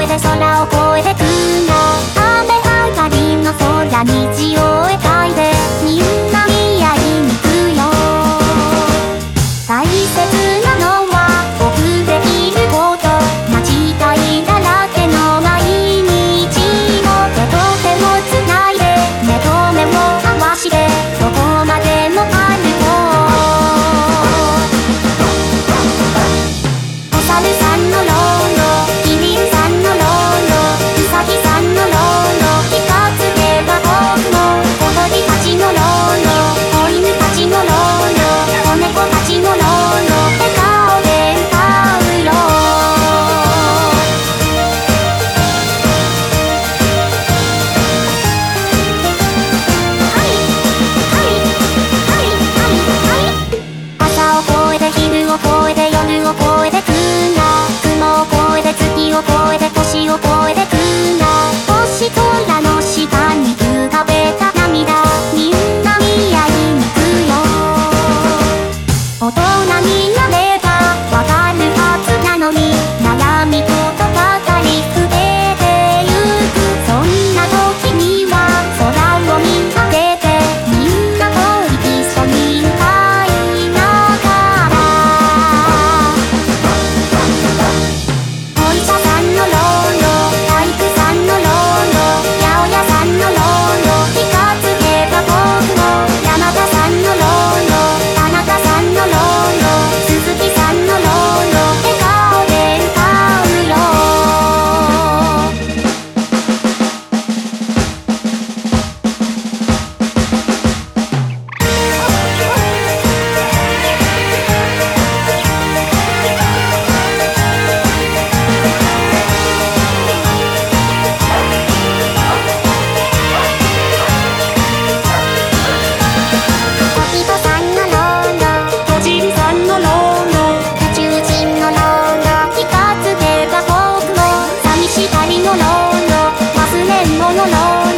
で空を越えてくんだ。雨上がりの空虹を描いてみんなに会いに行くよ。大切なのは僕できること、間違いだらけの毎日の手と手をつないで目と目を合わしてどこまでも歩こう。お猿さんのローロ、キリンさんのローロ、ウサギさんのローロ、気がつけば僕も小鳥たちのローロ、子犬たちのローロ、子猫たちのローロ、笑顔で歌うよ。はいはいはいはいはい。朝を越えて昼を越えて夜を越えてくんだ。雲を越えて月を越えて星を越えてくんだ。星空の下に浮かべた涙、みんなに会いに行くよ。大人になればわかるはずなのに、悩み事ばかり増えてゆく。そんな時には空を見上げてみんなと一緒に歌いながら、お医者さんのローロ、体育さんのローロ、八百屋さんのローロ、気がつけば僕も山田さんのローロ、田中さんのローロ、鈴木さんのローロ、笑顔で歌うよ。お人さんのローロ、おじいさんのローロ、宇宙人のローロ、気がつけば僕も寂しがりのローロ、忘れんぼのローロ。